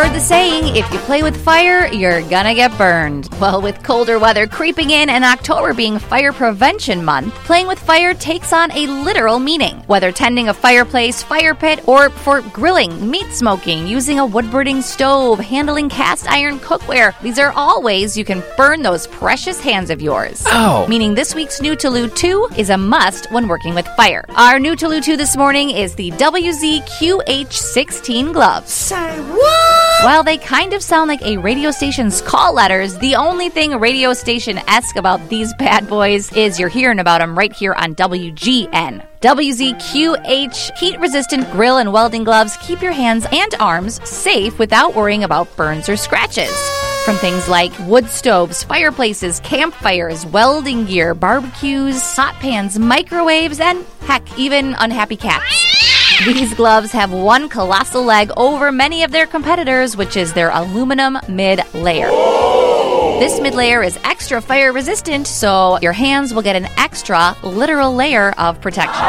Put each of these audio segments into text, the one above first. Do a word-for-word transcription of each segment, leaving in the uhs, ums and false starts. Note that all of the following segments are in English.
heard the saying, if you play with fire, you're gonna get burned. Well, with colder weather creeping in and October being Fire Prevention Month, playing with fire takes on a literal meaning. Whether tending a fireplace, fire pit, or for grilling, meat smoking, using a wood-burning stove, handling cast iron cookware, these are all ways you can burn those precious hands of yours. Oh! Meaning this week's Nutiloo two is a must when working with fire. Our Nutiloo two this morning is the W Z Q H sixteen gloves. Say what? While they kind of sound like a radio station's call letters, the only thing radio station-esque about these bad boys is you're hearing about them right here on W G N. W Z Q H heat-resistant grill and welding gloves keep your hands and arms safe without worrying about burns or scratches. From things like wood stoves, fireplaces, campfires, welding gear, barbecues, hot pans, microwaves, and heck, even unhappy cats. These gloves have one colossal leg over many of their competitors, which is their aluminum mid-layer. This mid-layer is extra fire resistant, so your hands will get an extra literal layer of protection.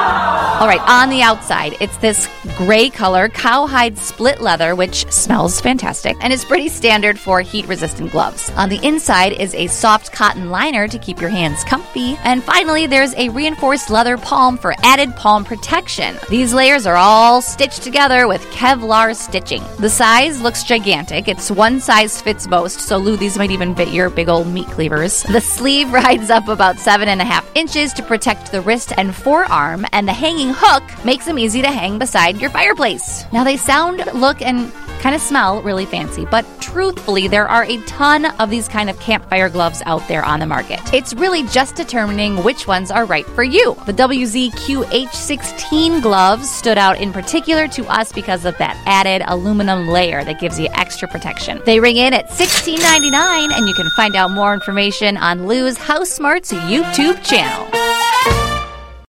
All right, on the outside, it's this gray color cowhide split leather, which smells fantastic and is pretty standard for heat-resistant gloves. On the inside is a soft cotton liner to keep your hands comfy. And finally, there's a reinforced leather palm for added palm protection. These layers are all stitched together with Kevlar stitching. The size looks gigantic. It's one size fits most, so Lou, these might even fit your big old meat cleavers. The sleeve rides up about seven and a half inches to protect the wrist and forearm, and the hanging hook makes them easy to hang beside your fireplace. Now, they sound, look, and kind of smell really fancy, but truthfully, there are a ton of these kind of campfire gloves out there on the market. It's really just determining which ones are right for you. The W Z Q H sixteen gloves stood out in particular to us because of that added aluminum layer that gives you extra protection. They ring in at sixteen ninety-nine, and you can find out more information on Lou's House Smarts YouTube channel.